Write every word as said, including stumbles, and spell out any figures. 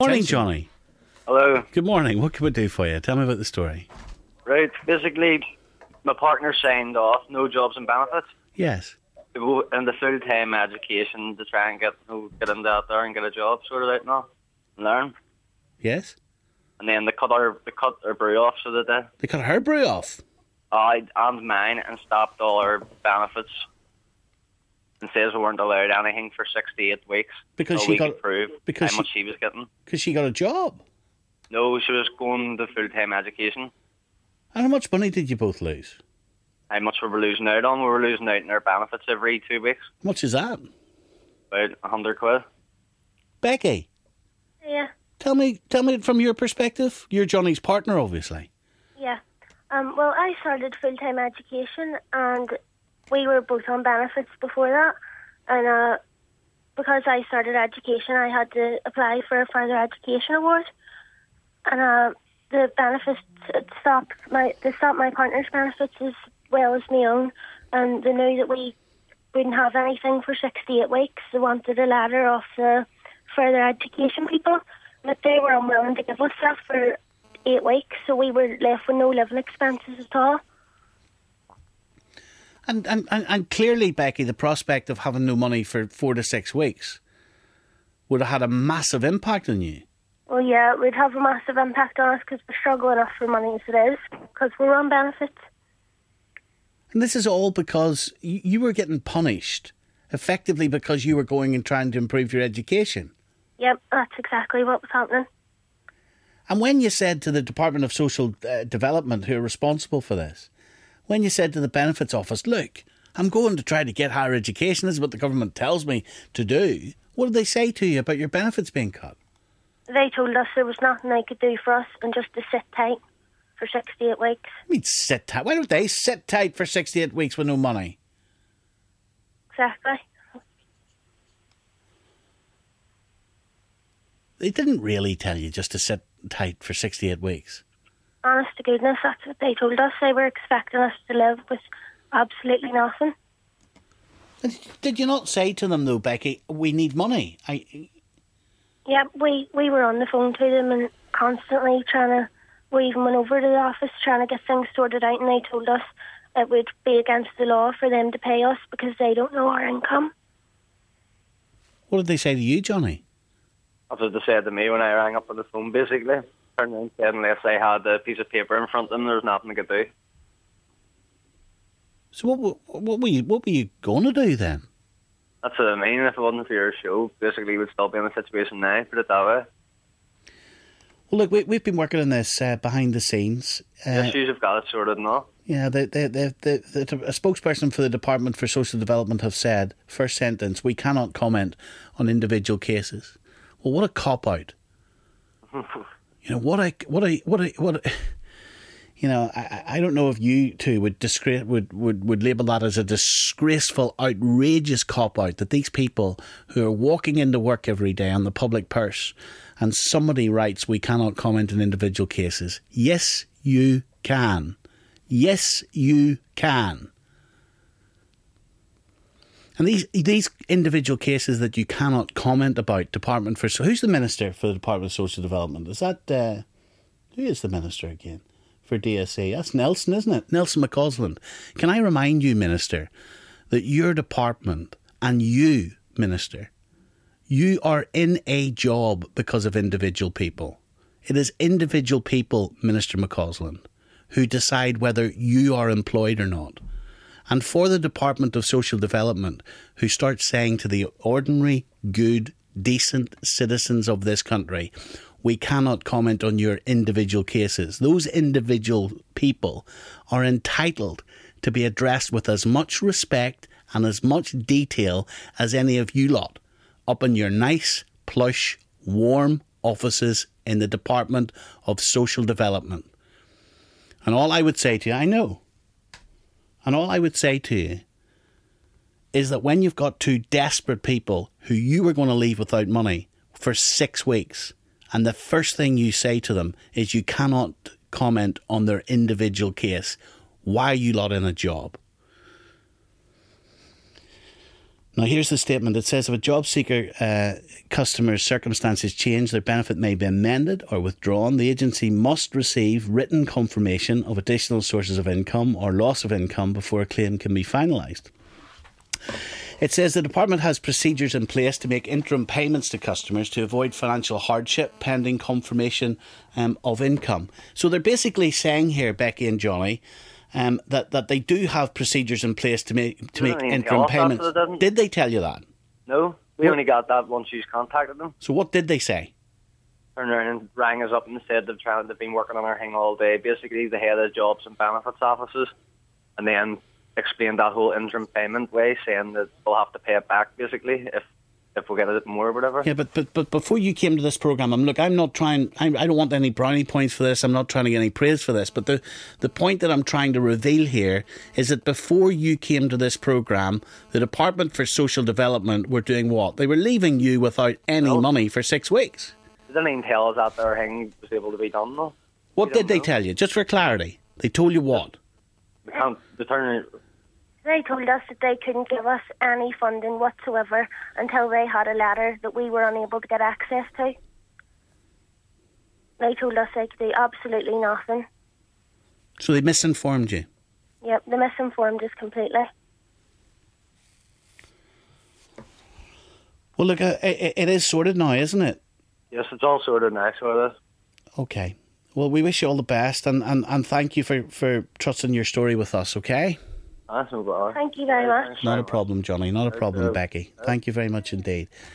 Morning, Johnny. Hello. Good morning. What can we do for you? Tell me about the story. Right, basically, my partner signed off no jobs and benefits Yes. to go into full-time education to try and get you know, get into out there and get a job sorted out now and learn. Yes? And then they cut our they cut our brew off so that they They cut her brew off. I and mine and stopped all our benefits and says we weren't allowed anything for sixty-eight weeks Because until she we got- could prove because how much she- she was getting. Because she got a job. No, she was going to full-time education. And how much money did you both lose? How much we were losing out on? We were losing out on our benefits every two weeks. How much is that? About a hundred quid. Becky, Yeah, tell me, tell me from your perspective. You're Johnny's partner, obviously. yeah. Um, well, I started full-time education and we were both on benefits before that. And uh, because I started education, I had to apply for a further education award. And uh, the benefits it stopped my they stopped my partner's benefits as well as my own. And they knew that we wouldn't have anything for sixty-eight weeks. They wanted a letter off the further education people, but they were unwilling to give us that for eight weeks, so we were left with no living expenses at all. And, and, and, and clearly, Becky, the prospect of having no money for four to six weeks would have had a massive impact on you. Well, yeah, it would have a massive impact on us because we're struggling enough for money as it is, because we're on benefits. And this is all because you, you were getting punished, effectively because you were going and trying to improve your education. Yep, that's exactly what was happening. And when you said to the Department of Social uh, Development, who are responsible for this, when you said to the Benefits Office, look, I'm going to try to get higher education, this is what the government tells me to do, what did they say to you about your benefits being cut? They told us there was nothing they could do for us and just to sit tight for sixty-eight weeks. I mean, sit tight. Why don't they sit tight for sixty-eight weeks with no money? Exactly. They didn't really tell you just to sit tight for sixty-eight weeks. Honest to goodness, that's what they told us. They were expecting us to live with absolutely nothing. Did did you not say to them, though, Becky, we need money? I, Yep, we, we were on the phone to them and constantly trying to, we even went over to the office trying to get things sorted out, and they told us it would be against the law for them to pay us because they don't know our income. what did they say to you, Johnny? That's what they said to me when I rang up on the phone, basically. Turned around and said unless I had a piece of paper in front of them, there was nothing they could do. So what, w- what were you what were you going to do then? That's what I mean. If it wasn't for your show, basically we'd still be in a situation now, put it that way. Well, look, we, we've been working on this uh, behind the scenes. Uh, Yes, you've got it sorted and all. Yeah, the, the, the, the, the, a spokesperson for the Department for Social Development have said, first sentence, we cannot comment on individual cases. Well, what a cop-out. You know, what a, what a, what a, what a, you know, I, I don't know if you two would discre- would, would, would label that as a disgraceful, outrageous cop-out that these people who are walking into work every day on the public purse and somebody writes, we cannot comment on individual cases. Yes, you can. Yes, you can. And these these individual cases that you cannot comment about, Department for... So who's the Minister for the Department of Social Development? Is that... Uh, who is the Minister again for D S A? That's Nelson, isn't it? Nelson McCausland. Can I remind you, Minister, that your department and you, Minister, you are in a job because of individual people. It is individual people, Minister McCausland, who decide whether you are employed or not. And for the Department of Social Development, who start saying to the ordinary, good, decent citizens of this country, we cannot comment on your individual cases. Those individual people are entitled to be addressed with as much respect and as much detail as any of you lot up in your nice, plush, warm offices in the Department of Social Development. And all I would say to you, I know, and all I would say to you is that when you've got two desperate people who you were going to leave without money for six weeks, and the first thing you say to them is you cannot comment on their individual case, why are you lot in a job? Now, here's the statement. It says if a job seeker uh, customer's circumstances change, their benefit may be amended or withdrawn. The agency must receive written confirmation of additional sources of income or loss of income before a claim can be finalised. It says the department has procedures in place to make interim payments to customers to avoid financial hardship pending confirmation um, of income. So they're basically saying here, Becky and Johnny, Um, that, that they do have procedures in place to make to They make didn't even interim tell us that, payments. so they didn't. Did they tell you that? No, we What? only got that once you contacted them. So what did they say? Turned around and rang us up and said they've, tried, they've been working on our thing all day. Basically, the head of jobs and benefits offices, and then explained that whole interim payment way, saying that we'll have to pay it back, basically, if if we get it more or whatever. Yeah, but but but before you came to this programme, I'm look, I'm not trying. I, I don't want any brownie points for this. I'm not trying to get any praise for this. But the the point that I'm trying to reveal here is that before you came to this programme, the Department for Social Development were doing what? They were leaving you without any No. money for six weeks. They didn't even tell us that their thing was able to be done, though. What We did don't they know. tell you? Just for clarity, they told you what? We can't. They turned. They told us that they couldn't give us any funding whatsoever until they had a letter that we were unable to get access to. They told us they could do absolutely nothing. So they misinformed you. Yep, they misinformed us completely. Well, look, uh, it, it is sorted now, isn't it? Yes, it's all sorted now, so it is. Okay. Well, we wish you all the best, and, and, and thank you for, for trusting your story with us, okay? That's no bother. Thank you very much. Thanks Not very a problem, Johnny. Not a problem, Okay. Becky. Thank you very much indeed.